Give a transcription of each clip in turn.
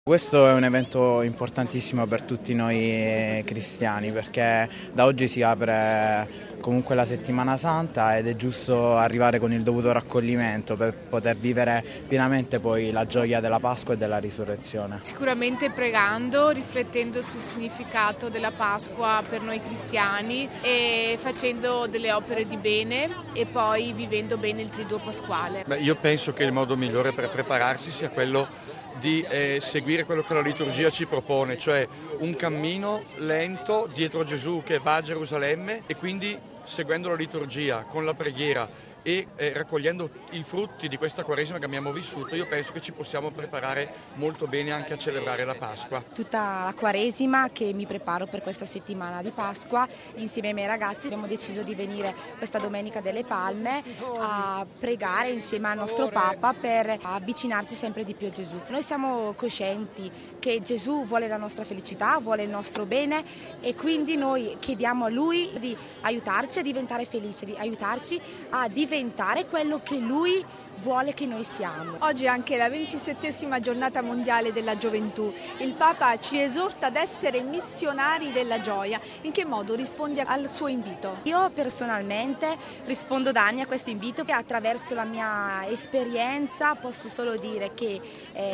Questo è un evento importantissimo per tutti noi cristiani perché da oggi si apre comunque la Settimana Santa ed è giusto arrivare con il dovuto raccoglimento per poter vivere pienamente poi la gioia della Pasqua e della Risurrezione. Sicuramente pregando, riflettendo sul significato della Pasqua per noi cristiani e facendo delle opere di bene e poi vivendo bene il Triduo Pasquale. Io penso che il modo migliore per prepararsi sia quello di seguire quello che la liturgia ci propone, cioè un cammino lento dietro Gesù che va a Gerusalemme e quindi seguendo la liturgia con la preghiera e raccogliendo i frutti di questa Quaresima che abbiamo vissuto, io penso che ci possiamo preparare molto bene anche a celebrare la Pasqua. Tutta la Quaresima che mi preparo per questa settimana di Pasqua, insieme ai miei ragazzi abbiamo deciso di venire questa Domenica delle Palme a pregare insieme al nostro Papa per avvicinarci sempre di più a Gesù. Noi siamo coscienti che Gesù vuole la nostra felicità, vuole il nostro bene e quindi noi chiediamo a Lui di aiutarci a diventare felici, di aiutarci a diventare quello che Lui vuole che noi siamo. Oggi è anche la 27ª giornata mondiale della gioventù. Il Papa ci esorta ad essere missionari della gioia. In che modo rispondi al suo invito? Io personalmente rispondo da anni a questo invito che attraverso la mia esperienza posso solo dire che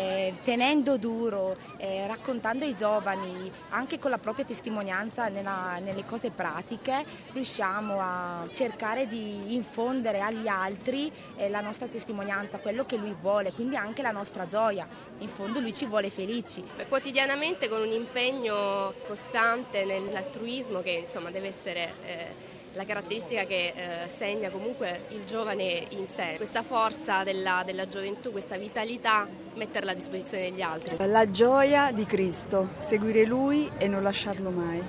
tenendo duro, raccontando ai giovani, anche con la propria testimonianza nelle cose pratiche, riusciamo a cercare di infondere agli altri la nostra testimonianza, quello che Lui vuole, quindi anche la nostra gioia. In fondo Lui ci vuole felici. Quotidianamente con un impegno costante nell'altruismo che insomma deve essere la caratteristica che segna comunque il giovane in sé. Questa forza della gioventù, questa vitalità, metterla a disposizione degli altri. La gioia di Cristo, seguire Lui e non lasciarlo mai.